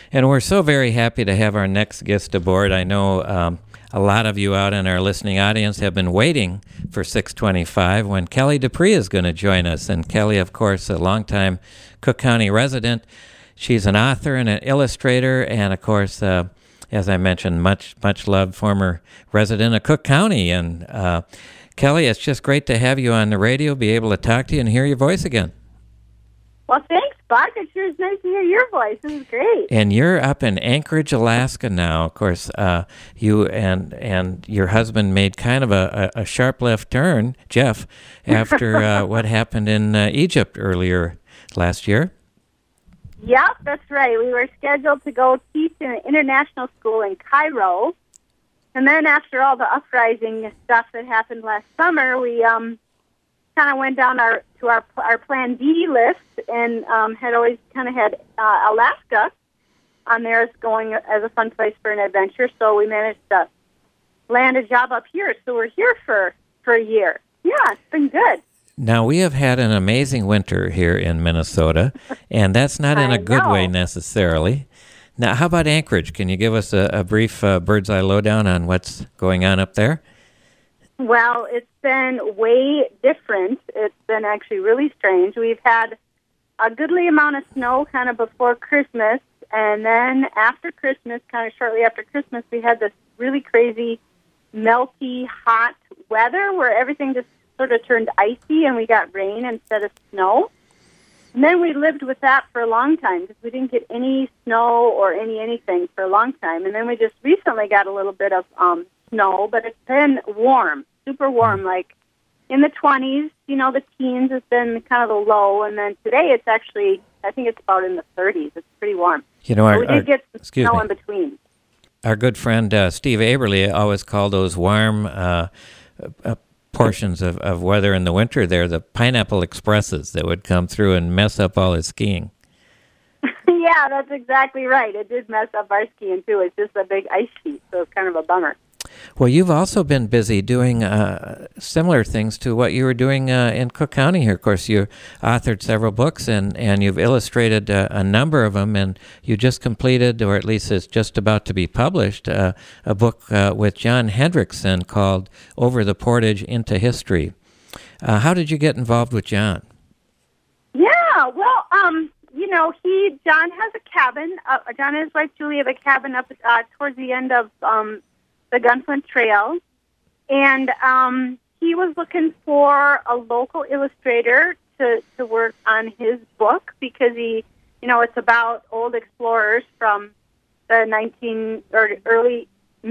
And we're so very happy to have our next guest aboard. I know a lot of you out in our listening audience have been waiting for 625 when Kelly Dupree is going to join us. And Kelly, of course, a longtime Cook County resident. She's an author and an illustrator, and of course, as I mentioned, much loved former resident of Cook County. And Kelly, it's just great to have you on the radio, be able to talk to you and hear your voice again. Well, thanks, Buck. It sure is nice to hear your voice. This is great. And you're up in Anchorage, Alaska now. Of course, you and your husband made kind of a sharp left turn, Jeff, after what happened in Egypt earlier last year. Yep, that's right. We were scheduled to go teach in an international school in Cairo. And then after all the uprising stuff that happened last summer, we kind of went down our Plan D list and had always kind of had Alaska on there as going as a fun place for an adventure. So we managed to land a job up here. So we're here for a year. Yeah, it's been good. Now, we have had an amazing winter here in Minnesota, and that's not in a good way necessarily. Now, how about Anchorage? Can you give us a brief bird's eye lowdown on what's going on up there? Well, it's been way different. It's been actually really strange. We've had a goodly amount of snow kind of before Christmas, and then after Christmas, kind of shortly after Christmas, we had this really crazy, melty, hot weather where everything just sort of turned icy and we got rain instead of snow. And then we lived with that for a long time because we didn't get any snow or anything for a long time. And then we just recently got a little bit of snow, but it's been warm, super warm, like in the 20s. You know, the teens has been kind of the low. And then today it's actually, I think it's about in the 30s. It's pretty warm. You know, we did get some snow in between. Our good friend Steve Aberly always called those warm portions of weather in the winter there the pineapple expresses that would come through and mess up all his skiing. Yeah, that's exactly right. It did mess up our skiing too. It's just a big ice sheet, so it's kind of a bummer. Well, you've also been busy doing similar things to what you were doing in Cook County here. Of course, you authored several books and you've illustrated a number of them, and you just completed, or at least it's just about to be published, a book with John Hendrickson called Over the Portage into History. How did you get involved with John? Yeah, well, you know, John has a cabin. John and his wife Julie have a cabin up towards the end of the Gunflint Trail, and he was looking for a local illustrator to work on his book because it's about old explorers from the early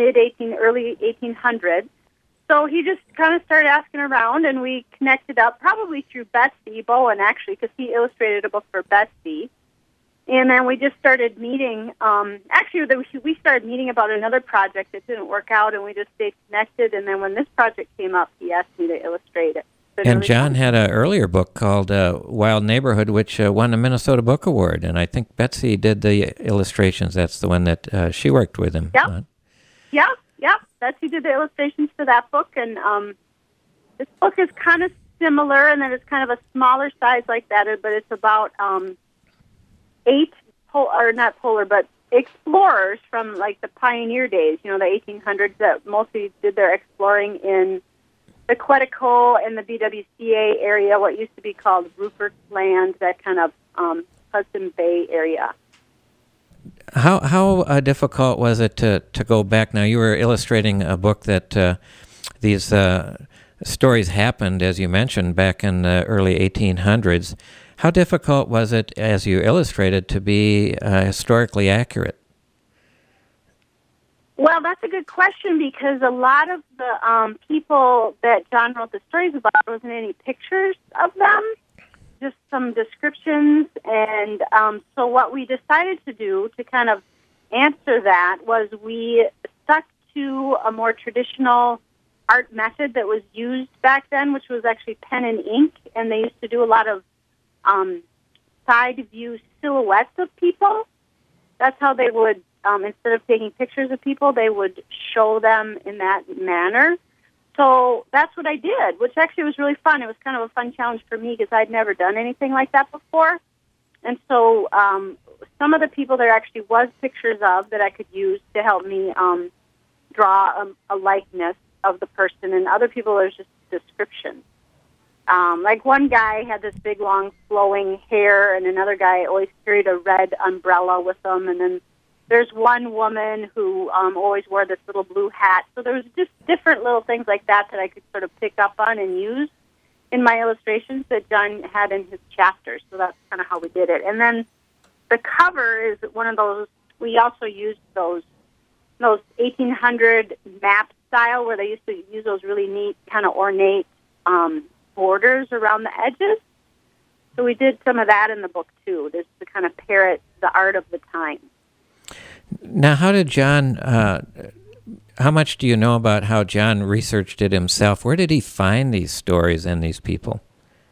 1800s. So he just kind of started asking around, and we connected up probably through Betsy Bowen, actually, because he illustrated a book for Betsy. And then we just started meeting. We started meeting about another project that didn't work out, and we just stayed connected. And then when this project came up, he asked me to illustrate it. And John had an earlier book called Wild Neighborhood, which won the Minnesota Book Award. And I think Betsy did the illustrations. That's the one that she worked with him on. Yep. Betsy did the illustrations for that book. And this book is kind of similar, and then it's kind of a smaller size like that, but it's about but explorers from like the pioneer days, the 1800s that mostly did their exploring in the Quetico and the BWCA area, what used to be called Rupert's Land, that kind of Hudson Bay area. How difficult was it to go back? Now, you were illustrating a book that these stories happened, as you mentioned, back in the early 1800s. How difficult was it, as you illustrated, to be historically accurate? Well, that's a good question because a lot of the people that John wrote the stories about, there wasn't any pictures of them, just some descriptions. And so what we decided to do to kind of answer that was we stuck to a more traditional art method that was used back then, which was actually pen and ink. And they used to do a lot of side view silhouettes of people. That's how they would, instead of taking pictures of people, they would show them in that manner. So that's what I did, which actually was really fun. It was kind of a fun challenge for me because I'd never done anything like that before. And so some of the people there actually was pictures of that I could use to help me draw a likeness of the person, and other people there's just descriptions. Like one guy had this big, long, flowing hair, and another guy always carried a red umbrella with him, and then there's one woman who always wore this little blue hat. So there was just different little things like that I could sort of pick up on and use in my illustrations that John had in his chapters. So that's kind of how we did it. And then the cover is one of those, we also used those 1800 map style where they used to use those really neat kind of ornate borders around the edges. So we did some of that in the book too, just to kind of parrot the art of the time. Now, how did John, how much do you know about how John researched it himself? Where did he find these stories and these people?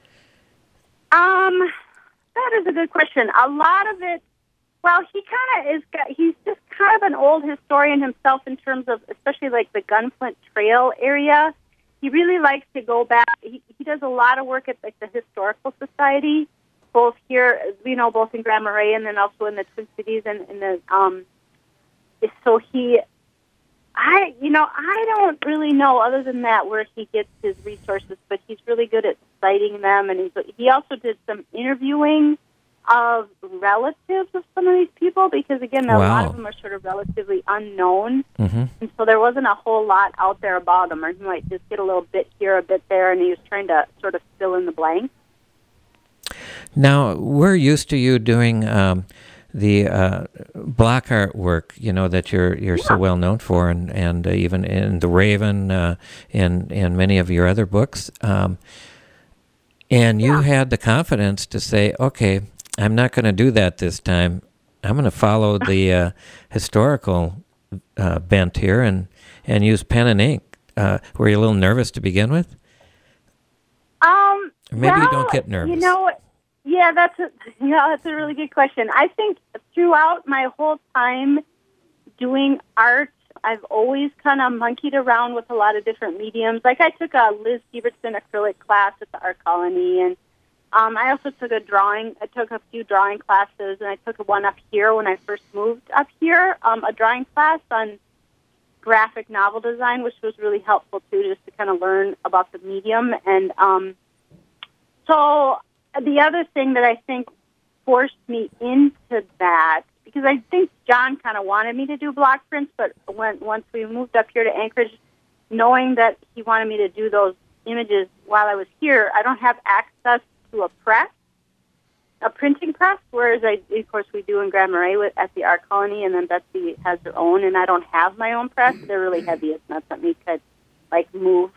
That is a good question. A lot of it, well, he's just kind of an old historian himself in terms of, especially like the Gunflint Trail area. He really likes to go back. He does a lot of work at like the Historical Society, both here, both in Grand Marais and then also in the Twin Cities and in the, so I don't really know other than that where he gets his resources, but he's really good at citing them, and he also did some interviewing of relatives of some of these people because, again, a lot of them are sort of relatively unknown, and so there wasn't a whole lot out there about them, or he might just get a little bit here, a bit there, and he was trying to sort of fill in the blanks. Now, we're used to you doing the block art work, that you're so well known for, and even in The Raven, and many of your other books. And you had the confidence to say, okay, I'm not going to do that this time. I'm going to follow the historical bent here and use pen and ink. Were you a little nervous to begin with? Or maybe you don't get nervous. Yeah, that's a really good question. I think throughout my whole time doing art, I've always kind of monkeyed around with a lot of different mediums. Like I took a Liz Evertson acrylic class at the Art Colony, and I also took a few drawing classes, and I took one up here when I first moved up here, a drawing class on graphic novel design, which was really helpful too, just to kind of learn about the medium. And so the other thing that I think forced me into that, because I think John kind of wanted me to do block prints, but once we moved up here to Anchorage, knowing that he wanted me to do those images while I was here, I don't have access to a press, a printing press, whereas of course we do in Grand Marais at the Art Colony, and then Betsy has her own, and I don't have my own press. They're really heavy. It's not something you could, move.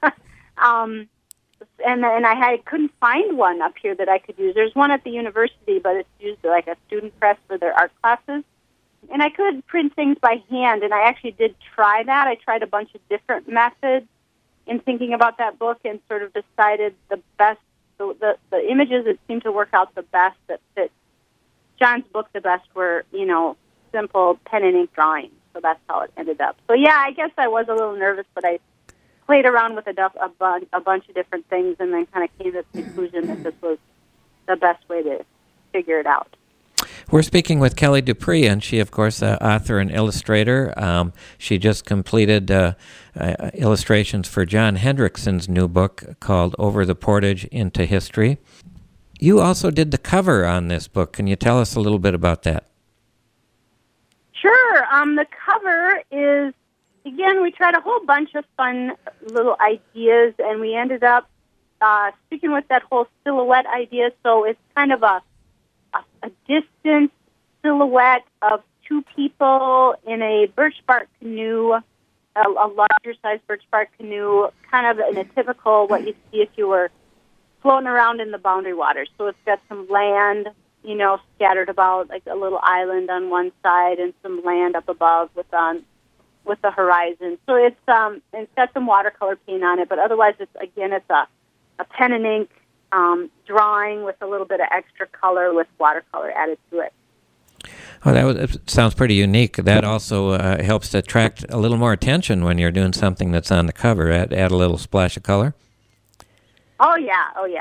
And I couldn't find one up here that I could use. There's one at the university, but it's used like a student press for their art classes. And I could print things by hand, and I actually did try that. I tried a bunch of different methods in thinking about that book and sort of decided the best, the images that seemed to work out the best, that fit John's book the best were, simple pen and ink drawings. So that's how it ended up. So yeah, I guess I was a little nervous, but I played around with a bunch of different things and then kind of came to the conclusion that this was the best way to figure it out. We're speaking with Kelly Dupree, and she, of course, author and illustrator. She just completed illustrations for John Hendrickson's new book called Over the Portage into History. You also did the cover on this book. Can you tell us a little bit about that? Sure. The cover is, again, we tried a whole bunch of fun little ideas, and we ended up sticking with that whole silhouette idea. So it's kind of a distant silhouette of two people in a birch bark canoe, a larger-sized birch bark canoe, kind of in a typical what you'd see if you were floating around in the Boundary Waters. So it's got some land, scattered about, like a little island on one side, and some land up above with the horizon. So it's got some watercolor paint on it, but otherwise it's a pen and ink drawing with a little bit of extra color with watercolor added to it. Oh, it sounds pretty unique. That also helps to attract a little more attention when you're doing something that's on the cover. Add a little splash of color. Oh yeah.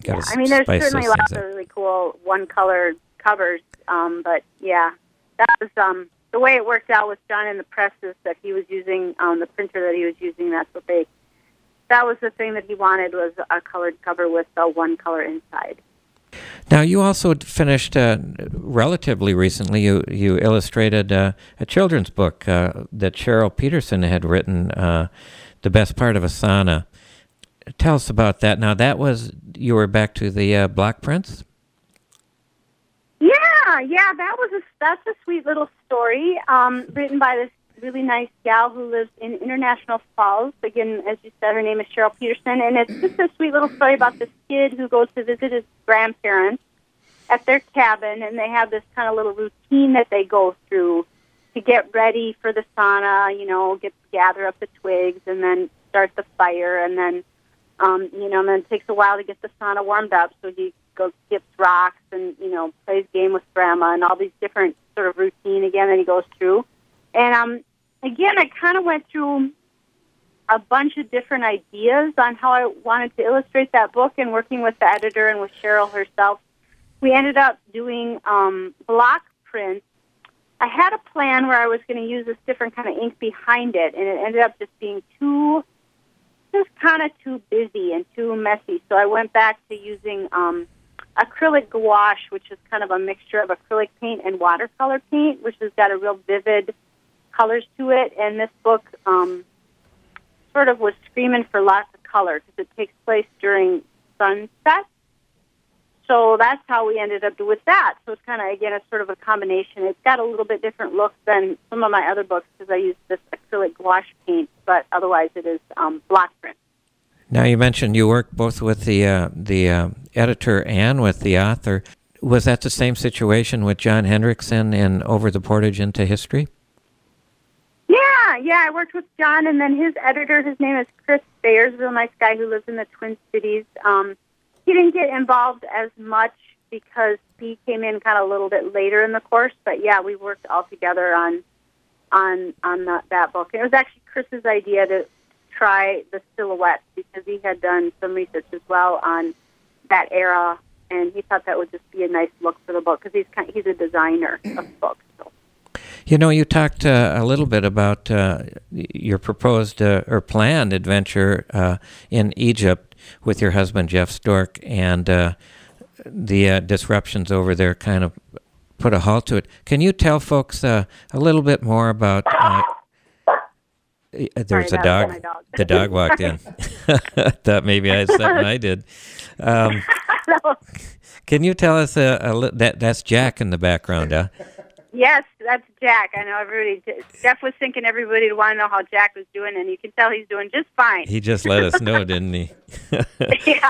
Got Yeah, to I mean, there's spice certainly those lots things of up. really cool one-colored covers, but yeah, that was the way it worked out with John in the presses that he was using, the printer that he was using. That was the thing that he wanted, was a colored cover with one color inside. Now, you also finished relatively recently. You illustrated a children's book that Cheryl Peterson had written, "The Best Part of a Sauna." Tell us about that. Now, you were back to the block prints. Yeah, that's a sweet little story, written by this really nice gal who lives in International Falls. Again, as you said, her name is Cheryl Peterson, and it's just a sweet little story about this kid who goes to visit his grandparents at their cabin, and they have this kind of little routine that they go through to get ready for the sauna, gather up the twigs and then start the fire, and then, and then it takes a while to get the sauna warmed up, so he skips rocks and, plays game with grandma and all these different sort of routine again that he goes through. And, again, I kind of went through a bunch of different ideas on how I wanted to illustrate that book, and working with the editor and with Cheryl herself, we ended up doing block prints. I had a plan where I was going to use this different kind of ink behind it, and it ended up just being too busy and too messy. So I went back to using acrylic gouache, which is kind of a mixture of acrylic paint and watercolor paint, which has got a real vivid colors to it. And this book sort of was screaming for lots of color because it takes place during sunset. So that's how we ended up with that. So it's kind of, again, it's sort of a combination. It's got a little bit different look than some of my other books because I use this acrylic gouache paint, but otherwise it is block print. Now, you mentioned you worked both with the editor and with the author. Was that the same situation with John Hendrickson in Over the Portage into History? Yeah, I worked with John, and then his editor, his name is Chris Sayers, a real nice guy who lives in the Twin Cities. He didn't get involved as much because he came in kind of a little bit later in the course, but yeah, we worked all together on that book. And it was actually Chris's idea to try the silhouettes because he had done some research as well on that era, and he thought that would just be a nice look for the book because he's a designer of books. So. You talked a little bit about your proposed or planned adventure in Egypt with your husband, Jeff Stork, and the disruptions over there kind of put a halt to it. Can you tell folks a little bit more about... there's Sorry, a dog. The dog walked in. Thought maybe I had something I did. Can you tell us that's Jack in the background, huh? Yes, that's Jack. I know everybody. Jeff was thinking everybody would want to know how Jack was doing, and you can tell he's doing just fine. He just let us know, didn't he? Yeah.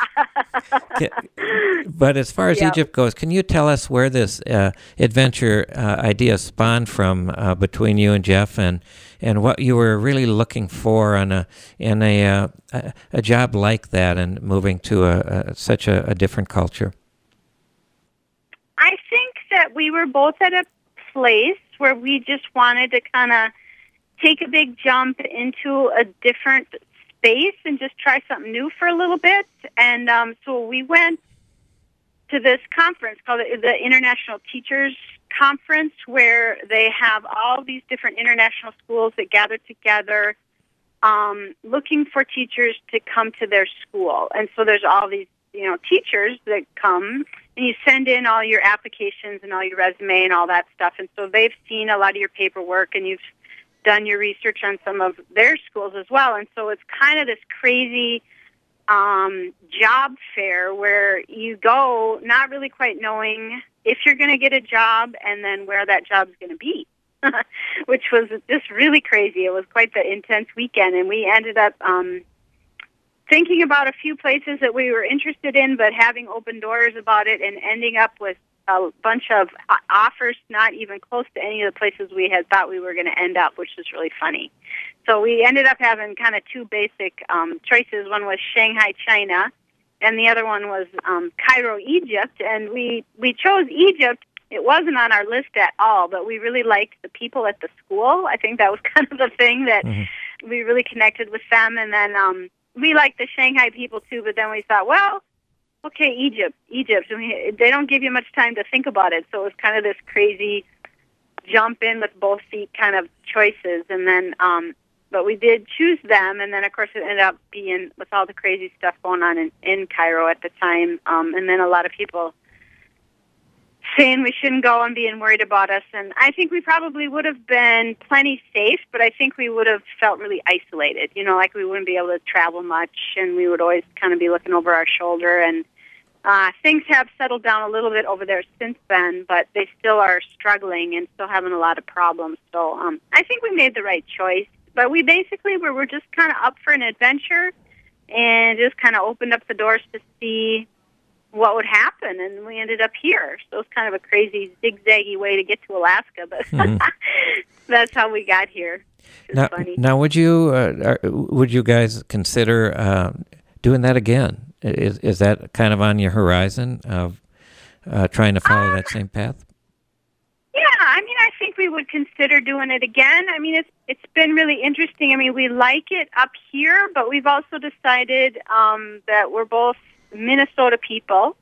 But as far as Egypt goes, can you tell us where this adventure idea spawned from between you and Jeff, and what you were really looking for in a job like that, and moving to such a different culture? I think that we were both at a place where we just wanted to kind of take a big jump into a different space and just try something new for a little bit. And so we went to this conference called the International Teachers Conference, where they have all these different international schools that gather together looking for teachers to come to their school. And so there's all these teachers that come, and you send in all your applications and all your resume and all that stuff. And so they've seen a lot of your paperwork, and you've done your research on some of their schools as well. And so it's kind of this crazy job fair where you go not really quite knowing if you're going to get a job and then where that job's going to be, which was just really crazy. It was quite the intense weekend, and we ended up thinking about a few places that we were interested in, but having open doors about it and ending up with a bunch of offers not even close to any of the places we had thought we were going to end up, which was really funny. So we ended up having kind of two basic choices. One was Shanghai, China, and the other one was Cairo, Egypt. And we chose Egypt. It wasn't on our list at all, but we really liked the people at the school. I think that was kind of the thing that we really connected with them. And then we liked the Shanghai people too, but then we thought, well, Okay, Egypt. I mean, they don't give you much time to think about it, so it was kind of this crazy jump in with both feet kind of choices, and then, but we did choose them, and then of course it ended up being with all the crazy stuff going on in Cairo at the time, and then a lot of people saying we shouldn't go and being worried about us, and I think we probably would have been plenty safe, but I think we would have felt really isolated, like we wouldn't be able to travel much, and we would always kind of be looking over our shoulder, and things have settled down a little bit over there since then, but they still are struggling and still having a lot of problems. So I think we made the right choice. But we basically were just kind of up for an adventure and just kind of opened up the doors to see what would happen, and we ended up here. So it's kind of a crazy zigzaggy way to get to Alaska, but that's how we got here. It's funny. Now, would you guys consider doing that again? Is that kind of on your horizon of trying to follow that same path? Yeah, I mean, I think we would consider doing it again. I mean, it's been really interesting. I mean, we like it up here, but we've also decided that we're both Minnesota people,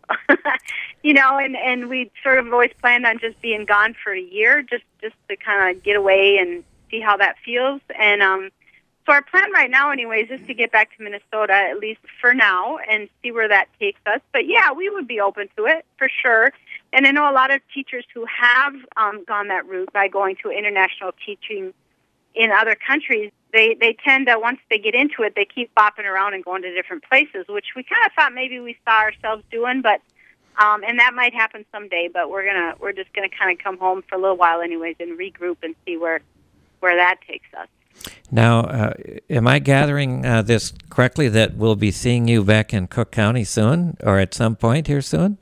and we sort of always planned on just being gone for a year, just to kind of get away and see how that feels. And so our plan right now, anyways, is to get back to Minnesota, at least for now, and see where that takes us. But yeah, we would be open to it for sure. And I know a lot of teachers who have gone that route by going to international teaching in other countries. They tend to, once they get into it, they keep bopping around and going to different places, which we kind of thought maybe we saw ourselves doing, but and that might happen someday. But we're just gonna kind of come home for a little while, anyways, and regroup and see where that takes us. Now, am I gathering this correctly that we'll be seeing you back in Cook County soon, or at some point here soon?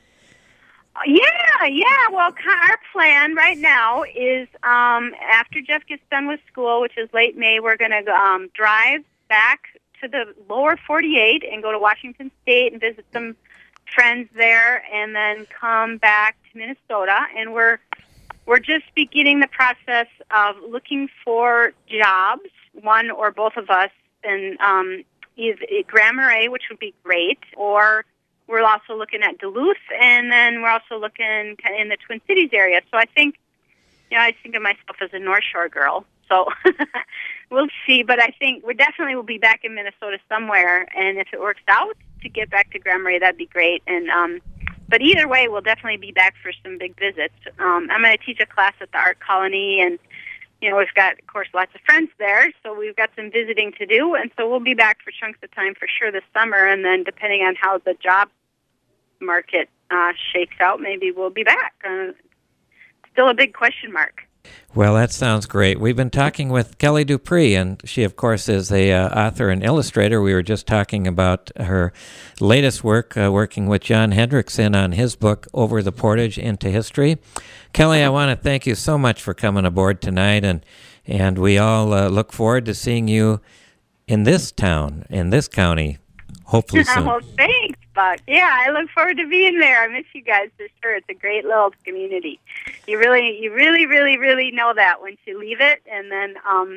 Yeah. Well, our plan right now is after Jeff gets done with school, which is late May, we're going to drive back to the lower 48 and go to Washington State and visit some friends there, and then come back to Minnesota. And we're just beginning the process of looking for jobs, one or both of us, in either Grand Marais, which would be great, or we're also looking at Duluth, and then we're also looking in the Twin Cities area. So I think, I think of myself as a North Shore girl. So we'll see. But I think we definitely will be back in Minnesota somewhere, and if it works out to get back to Grand Marais, that'd be great. And but either way, we'll definitely be back for some big visits. I'm going to teach a class at the Art Colony, and we've got, of course, lots of friends there, so we've got some visiting to do, and so we'll be back for chunks of time for sure this summer, and then depending on how the job market shakes out, maybe we'll be back. Still a big question mark. Well, that sounds great. We've been talking with Kelly Dupree, and she, of course, is a author and illustrator. We were just talking about her latest work, working with John Hendrickson on his book, Over the Portage into History. Kelly, I want to thank you so much for coming aboard tonight, and we all look forward to seeing you in this town, in this county, hopefully soon. Well, thanks, Buck. Yeah, I look forward to being there. I miss you guys for sure. It's a great little community. You really know that once you leave it, and then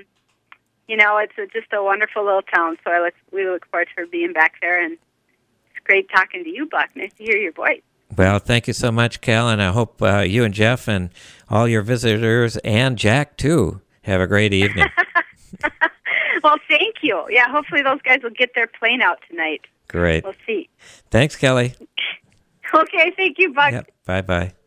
it's just a wonderful little town. So we look forward to being back there, and it's great talking to you, Buck. Nice to hear your voice. Well, thank you so much, Cal, and I hope you and Jeff and all your visitors, and Jack too, have a great evening. Well, thank you. Yeah, hopefully those guys will get their plane out tonight. Great. We'll see. Thanks, Kelly. Okay, thank you, Buck. Yep. Bye-bye.